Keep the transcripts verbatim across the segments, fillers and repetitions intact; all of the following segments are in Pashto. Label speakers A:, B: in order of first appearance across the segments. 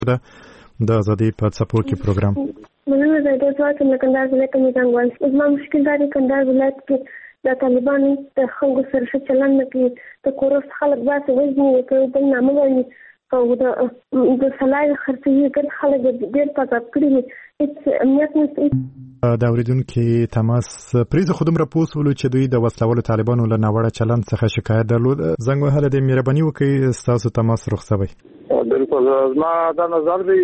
A: د ازادي په څپو کې پروګرام.
B: مننه زه د ځواب د کندهار ولایت کې ځنګوال. زما مشکل دا دی کندهار ولایت کې د طالبانو د خلکو سره ښه چلند نه کوي. د کورس خلک باسي وژني کوي بل نامه وایي او د د سلای خرڅوي ګڼ خلک ډېر پذاب کړي دي. هېڅ امنیت نشته.
A: د اورېدونکي تماس پریزه خو دومره پوه شولو چې دوی د وسلوالو طالبانو له ناوړه چلند څخه شکایت درلود. زنګ وهلی دی، مهرباني وکړئ ستاسو تماس رخصوئ.
C: بالکل زما دا نظر دی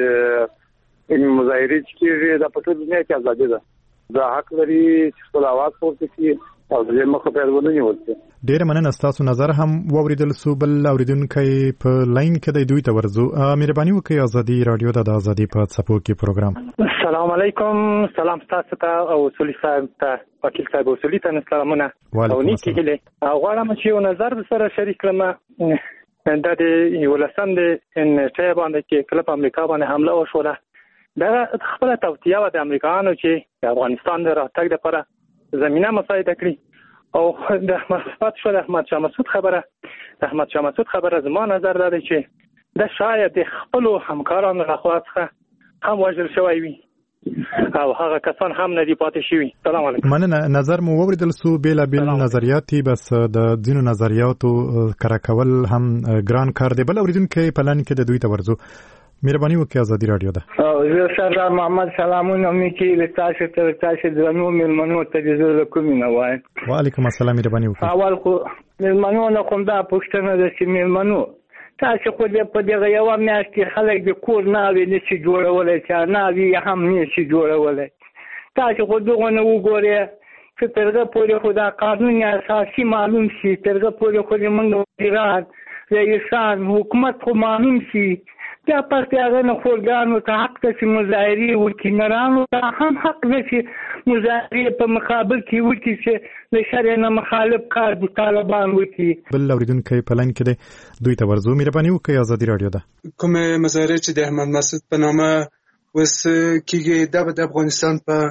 C: چې ان مظاهرې چې کېږي د په ټول دنیا کې ازادي ده. دا حق لري چې خپل اواز پورته کړي او د مخه په ونه نیول شي.
A: ډېر مننه ستاسو نظر هم واوریدل سو. بل اوریدونکي په لاین کې د دوی ته ورځو. مهرباني وکړئ ازادي رادیو د ازادي په څپو کې پروګرام.
D: السلام علیکم. سلام تاسو ته او اصولي صاحب ته وکیل صاحب اصولي ته سلامونه او نیکی هله. غواړم چې یو نظر سره شریک کړم. دا د ولسم د ان چې باندې کې کله په امریکا باندې حمله وشوله. دا خپل توطیه و د امریکایانو چې د افغانستان د راتګ لپاره زمينه مساعده کړی او د مثبت شو د احمد شاه مسعود خبره د احمد شاه مسعود خبره زما نظر دا دی چې د شاید د خپل همکارانو لخوا څخه هم وژل شوی وي او هغه کسان هم نه دی پاتې شوی. سلام علیکم.
A: مننه. نظر مو ووریدل سو. بیل بیل نظریاتي بس د ځینو نظریاتو کرا کول هم ګران کار دی. بل اوریدونکي په لان کې د دوی ته ورځو. مهرباني وکړئ ازادي رادیو ده.
E: او زه سردار محمد سلامونه میکي لتاسو ته تاسو درنو ملمنو ته د کومینه وای.
A: وعلیکم السلام. مهرباني وکړئ.
E: اول خو ملمنو نه کوم دا پښتنه د چې ملمنو تاسو خو دې په دغه یو میاشت کې خلک د کور ناوي نشي جوړولای چې ناوي هم نشي جوړولای. تاسو خو دغه نه وګورئ چې ترغه پورې خدا قانون اساسي معلوم شي. ترغه پورې خو موږ ایران رئیسان حکومت خو معلوم شي. دا پارتیانو خورګانو ته حق ته چې مظاهرې وکړي، نرانو ته هم حق ده چې مظاهرې په مقابل کې وکړي چې د شرع نه مخالف کار د طالبان وکړي.
A: بل اوریدونکی په لاین کې دی، دوی ته ورځو. مهرباني وکړئ ازادي رادیو ده.
F: کومه مظاهرې چې د احمد مسعود په نامه وس کېږي دا د افغانستان په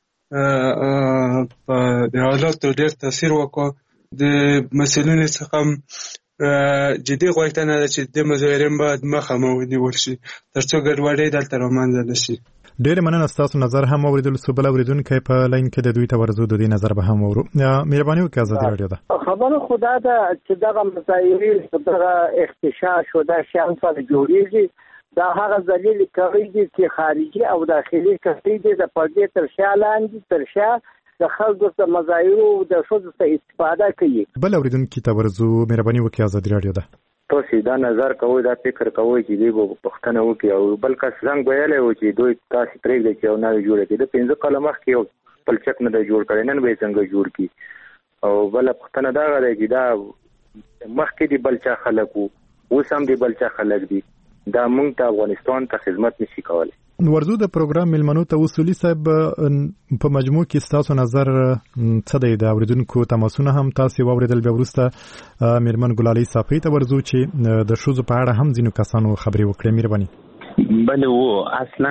F: په د حالاتو ډېر تاثیر وکړ. د مسلونو څخه جدي غوښتنه ده چې د مظاهرین باید مخه ونیول شي ترڅو ګډوډي دلته رامنځته نشي.
A: ډېر مننه. ستاسو نظر هم اوریدل سو. بل اوریدونکي په لاین کې د دوی ته ورځو. د دې نظر به هم اورو. مهرباني وکړئ ازادي رادیو ده.
C: خبره خدا ده چې دغه مظاهرې دغه اختشاش او د شان سره جوړیږي. دا هغه ذلیل کوي چې خارجي او داخلي کوي د پردې تر شا لاندې تر شا د خلکو د مظاهرو د شوز څخه استفاده کوي.
A: بل اوریدونکي ته ورځو. مهرباني وکړئ ازادي رادیو ده.
C: تاسو دا نظر کوئ دا فکر کوئ چې دی په پښتنه وکي او بل کس څنګه ویلای و چې دوی تاسو پرېږدي چې نه جوړ کړي. د پنځه کاله مخکې یو بل چک نه جوړ کړي نن به څنګه جوړ کړي او بل پښتنه دا غواړي چې دا مخکې دی بل چا خلکو اوس هم دی بل چا خلک دي. دا موږ ته افغانستان ته خدمت نشي کولای.
A: ورځو د پروګرام ملمنو ته اصولي صاحب په مجموع کې ستاسو نظر څه دی؟ د اوریدونکو تماسونه هم تاسو واوریدل. بیا وروسته میرمن ګلالۍ صافی ته ورځو چې د شوزو په اړه هم ځینو کسانو خبرې وکړي. مهرباني.
G: بله و اصلا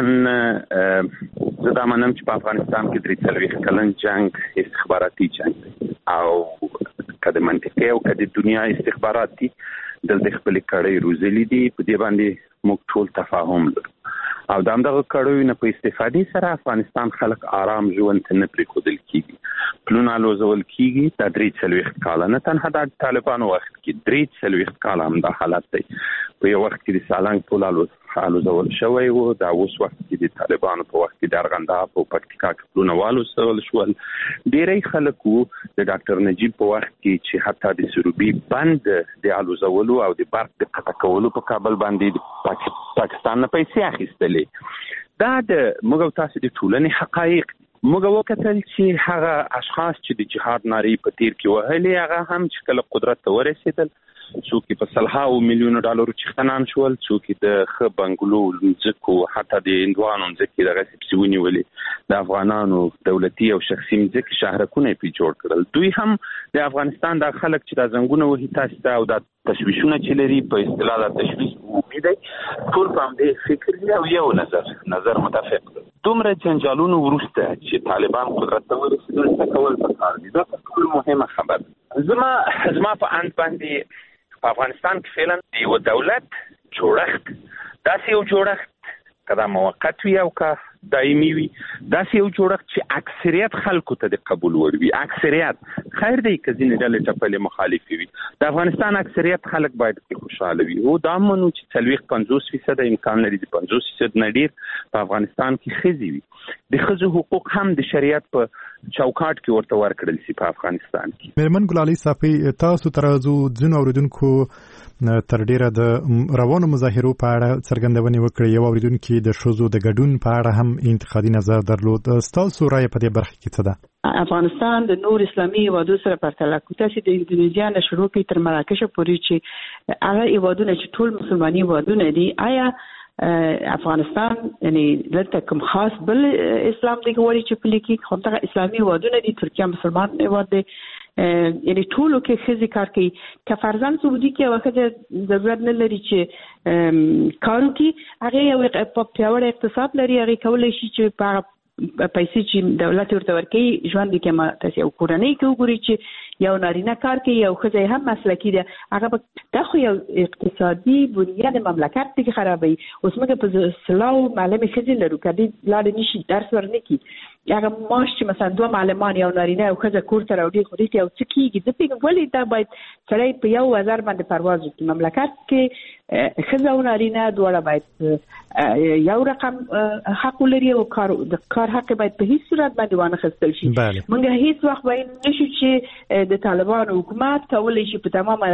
G: زه دا منم چې په افغانستان کې درې څلوېښت کلن جنگ استخباراتي جنگ دی او که د منطقې او که د دنیا استخبارات دي دلته خپلې کړۍ روزلي دي. په دې باندې موږ ټول تفاهم لرو او د همدغه کړیو نه په استفادې سره افغانستان خلک آرام ژوند ته نه پرېښودل کېږي. پلونه الوزول کېږي. دا درې څلوېښت کاله نه تنها د طالبانو وخت کې درې څلوېښت کاله هم دا حالت دی. په یو وخت کې د سالنګ پل الوزول شوی و. دا اوس وخت کې د طالبانو په وخت کې د ارغنداب او پکتیکا کې پلونه والوزول شول. ډېری خلک وو د ډاکټر نجیب په وخت کې چې حتی د سروبي بند د الوزولو او د برق د قطع کولو په کابل باندې د پاکستان نه پیسې اخیستلې. دا د موږ تاسو د ټولنې حقایق موږ وکتل چې هغه اشخاص چې د جهاد نارې په تیر کې وهلې هغه هم چې کله قدرت ته ورسېدل څوک په سلهاو میلیونو ډالرو چښتنان شول، څوک د ښه بنګلو ځکو حتی د هندوانو ځکې دغه سپسې ونیولې د افغانانو دولتي او شخصي ځکې شهرکونه پې جوړ کړل. دوی هم د افغانستان د خلک چې دا زنګونه وهي تاسو ته او دا تشویشونه چې لري په اصطلاح دا تشویش وهي دی ټول په همدې فکر دي او یو نظر نظر متفق دی. دومره جنجالونو وروسته چې طالبان قدرت ته ورسېدل څه کول پکار دي. دا ټول مهمه خبره. زما زما په اند باندې په افغانستان کې فعلا یو دولت جوړښت داسې یو جوړښت کدا موقت وي او کا دایمي وي، داسې یو جوړښت چې اکثریت خلکو ته د قبول وړ وي. اکثریت خیر دی که ځینې ډلې ټپلې مخالفې وي، د افغانستان اکثریت خلک باید کې خوشحاله وي. او دا منو چې څلوېښت پنځوس فیصده امکان لري د پنځوس فیصد نه ډېر په افغانستان کې ښځې وي. د ښځو حقوق هم د شریعت په چوکاټ کې ورته ورکړل شي په افغانستان کې.
A: میرمن ګلالۍ صافی، تاسو تر اوسه ځینو اوریدونکو تر ډیره د روانو مظاهرو په اړه څرګندونې وکړې، یو اوریدونکو د ښځو د ګډون په اړه هم انتقادي نظر درلود. تاسو رائے په دې برخه کې څه ده؟
H: افغانستان د نور اسلامي هیوادو سره پرتله کوته چې د اندونیزیا نه شروع کړي تر مراکش پورې چې هغه هیوادونه چې ټول مسلماني هیوادونه دي، آیا افغانستان یعنی لته کوم خاص بل اسلام دی غوړي چې پلي کې خو دغه اسلامي هیوادونه دي، ترکیه مسلمان هیواد دی، یعنی ټولو کې ښځې کار کوي. که فرضاً سعودي کې یوه ښځه ضرورت نه لري چې کار وکړي، هغې یو پیاوړی اقتصاد لري، هغې کولی شي چې په هغه پیسې چې دولت ورته ورکوي ژوند کې تاسې یو کورنۍ کې وګورئ چې یو نارینه کار کوي، یو ښځه هم مسلکي ده، هغه به دا خو یو اقتصادي بنیاد مملکت دی کې خرابوي. اوس موږ په سلاو معلمې ښځې لرو، که دې لاړې نه شي درس ورنه کړي، هغه معاش چې مثلا دوه معلمان یو نارینه یو ښځه کور ته راوړي، خو دې ته یو څه کېږي. زه فکر ولې دا باید سړی په یو وزر باندې پرواز وکړي. مملکت کې ښځه او نارینه دواړه باید یو رقم حق ولري او کار د کار حق باید په هیڅ صورت باندې وانه خستل شي. موږ هیڅ وخت باید نشو چې د طالبانو حکومت کولی شي په تمامه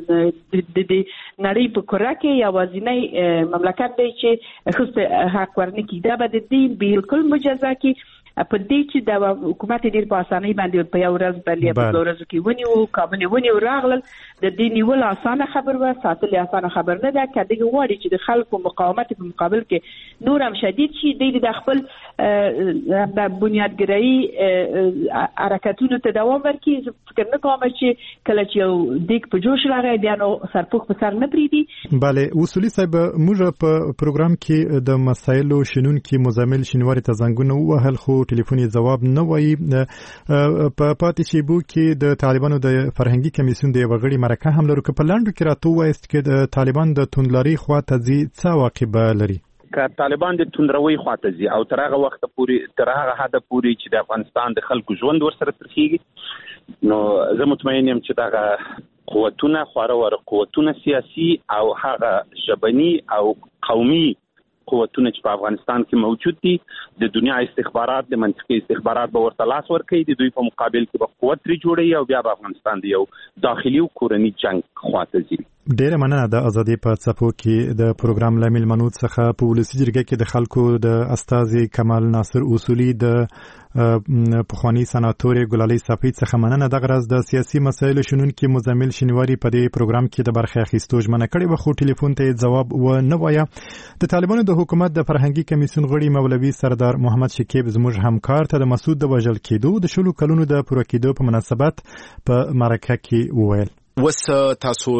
H: د نړۍ په کره کې یوازینی مملکت دی چې ښځو حق ورنه کړي. دا به د دې بالکل مجازا کړي. په دې چې د حکومت ډېر په اسانۍ باندې په یو ورځ باندې په دوه ورځو کې ونیو کابل ونیو راغلل، د دې نیول اسانه خبر و، ساتل اسانه خبر نه ده. که دغه غواړي چې د خلکو مقاومت په مقابل کې نور هم شدید شي، د خپل د بنیادګرایي حرکتونو ته دوام ورکړي. زه فکر نه کوم چې کله چې یو دیګ په جوش راغی بیا نو سرپوښ په سر نه پرېږدي. بله اصولي صاحب، موږ په پروګرام کې د مسایلو شنونکي مزمل شینواري ته زنګونه ووهل، خو ټلیفوني جواب نه وایي. په پاتې شیبو کې د طالبانو د فرهنګي کمیسیون د یو غړي مرکه هم لرو، که په لاندو کې راته ووایست چې د طالبان د توندلاري خواته ځي څه عواقب لري؟
G: که طالبان د توندروي خواته ځي او تر هغه وخته پورې تر هغه حده پورې چې د افغانستان د خلکو ژوند ورسره ترخیږي، نو زه مطمئن یم چې دغه قوتونه خورا ور قوتونه سیاسي او هغه ژبني او قومي قوتونه چې په افغانستان کې موجود دي، د دنیا استخبارات د منطقي استخبارات به ورته لاس ورکوي، د دوی په مقابل کې به قوت لري جوړوي او بیا به افغانستان د یو داخلي او کورني جنگ خواته ځي. ډیره مننه. د ازادي په څپو کې د پروګرام لامل منوت څخه په ولسی جرګه کې د خلکو د استاذ کمال ناصر اصولي د پخوانی سناتور ګلالۍ صافی څخه مننه. د غرض د سیاسي مسایلو شنونکي مزمل شینواري په دې پروګرام کې د برخه اخیستو ژمنه کړې و، خو ټلیفون ته جواب و نه وایه. د طالبانو د حکومت د فرهنګي کمیسیون غړي مولوي سردار محمد شکیب زموږ همکار ته د مسعود د وژل کېدو د شلو کلونو د پوره کېدو په مناسبت په مرکه کې وویل.
I: وس تاسو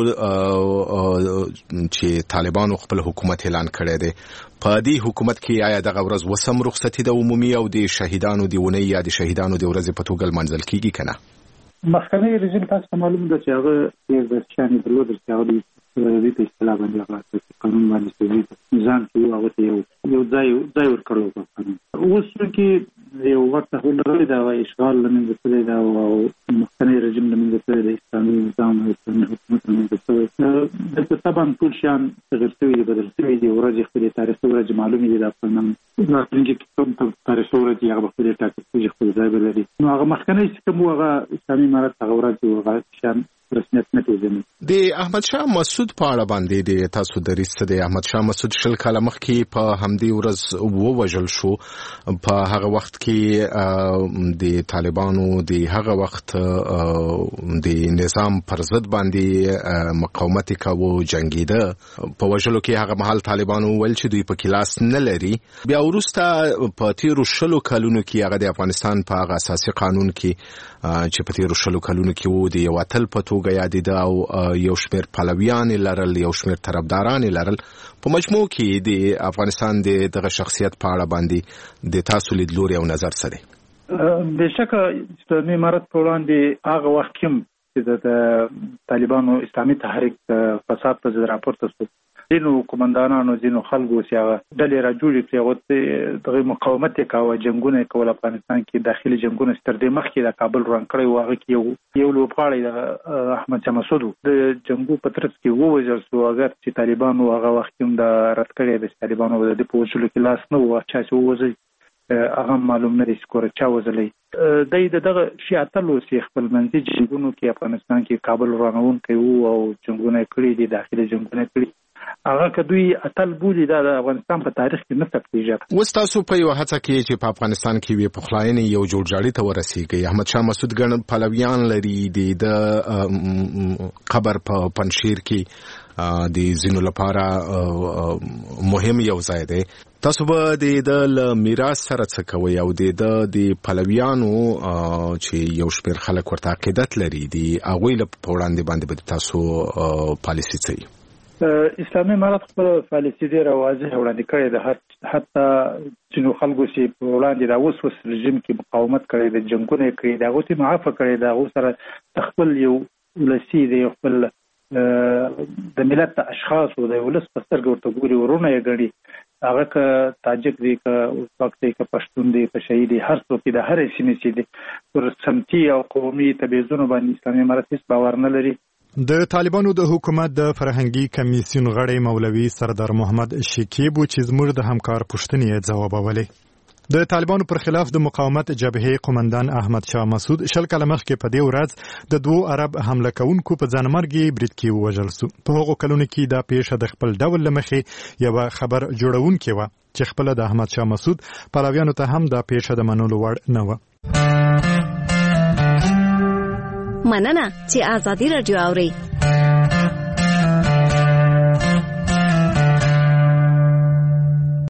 I: چې طالبانو خپل حکومت اعلان کړی دی، په دې حکومت کې آیا دغه ورځ وسم رخصتي د عمومي او د شهیدانو د ونې یا د شهیدانو د ورځې په توګه لمانځل کیږي کنه؟
J: مخکنی رژیم تاسو معلوم ده چې هغه د شانې درلود چې هغه د دې اصطلاح باندې هغه قانون باندې سوي ځان کې هغه یو یو ځای ځای ورکړو په قانون. اوس کې یو وخت هغه لري دا اشغال لمنځه تللی دا او مخکنی رژیم لمنځه تللی د اسلامي نظام او اسلامي حکومت لمنځه تللی د طبعا ټول شیان تغیر شوي دي، بدل شوي دي. ورځې خپلې تاریخي ورځې معلومې دي، د افغانان راتلونکي کې کوم تاریخي ورځې هغه به خپلې ټاکل کېږي، خپل ځای به لري. نو هغه مخکنی چې کوم هغه اسلامي امارت هغه ورځې هغه شیان رسمیت نه پیژني. د
I: احمد شاه مسعود په اړه باندې د تاسو دریځ څه دی؟ احمد شاه مسعود شل کاله مخکې په همدې ورځ ووژل شو. په هغه وخت کې د طالبانو د هغه وخت د نظام پر ضد باندې مقاومت کاوه، جنگیده. په وژلو کې هغه مهال طالبانو ویل چې دوی په کلاس نه لري. بیا وروسته په تیرو شلو کلونو کې هغه د افغانستان په هغه اساسي قانون کې چې په تیرو شلو کلونو کې وو د یو اتل په توګه یادېده او یو شمېر پلویان لرل، یو شمېر طرفداران لرل. په مجموع کې د افغانستان د دغه شخصیت په اړه باندې د تاسو لیدلوري او نظر څه دی؟
J: بېشکه اسلامي امارت په وړاندې هغه وخت کې چې د طالبانو اسلامي تحریک فساد په ضد راپورته شو، ځینو قومندانانو ځینو خلکو چې هغه ډلې را جوړې کړې هغه دغه مقاومت یې کاوه، جنګونه کول افغانستان کې داخلي جنګونه تر دې مخکې د کابل وران کړی و. هغه کې یو یو لوبغاړی د احمد شاه مسعود د جنګو په ترڅ کې ووژل شو. اگر چې طالبانو هغه وخت هم د رد کړی د طالبانو د په وژلو کې لاس نه و، چا چې ووژل هغه معلوم نه دی سکور چا وزلې. د دغه شیاتلو چې خپل منځي جنګونو کې افغانستان کې کابل ورانون کوي او جنگونه کړی دي، داخلي جنگونه کړی، هغه کدوې اتل بولی د افغانستان په تاریخ کې نه ثبتېږي.
I: اوس تاسو په یو هڅه کې چې په افغانستان کې وي پخلاینې یو جوړجاړي ته ورسیږي. احمد شاه مسعود ګڼ پلویان لري، د قبر په پنشیر کې د زینو لپاره مهم یو ځای دی. تاسو به د میراث سره څه کوئ او د پلویانو چې یو شمېر خلک ورته عقیدت لري دي هغوی له په وړاندې باندې به تاسو پالیسي څه؟
J: اسلامي امارت خپل پالیسي ډېره واضح وړاندې کړې ده. حتی ځینو خلکو چې په وړاندې د اوس اوس رژیم کې مقاومت کړی د جنګونه یې کړي د هغو چې معافه کړی د هغو سره خپل یو ولسي دی، خپل د ملت د اشخاصو د ولس په سترګو ورته ګوري، ورونه یې ګڼي. هغه که تاجک دی، که ازبک دی، که پښتون دی، که شهید دی، هر څوک د هرې سیمې چې دی پر سمتي او قومي تبعیضونو باندې اسلامي امارت هېڅ باور نه لري.
A: د طالبانو د حکومت د فرهنګي کمیسیون غړی مولوي سردار محمد شکیب چې زموږ د همکار پوښتنې ځوابولې. د طالبانو پر خلاف د مقاومت جبهې قومندان احمد شاه مسعود شل کاله مخکې په دې ورځ د دوو عرب حمله کوونکو په ځانمرګي برید کې ووژل شو. په هغو کلونو کې دا پیښه د خپل ډول له مخې یوه خبر جوړونکې وه چې خپله د احمد شاه مسعود پلویانو ته هم دا پیښه د منلو وړ نه وه.
K: مننه چې آزادي راډیو اورئ.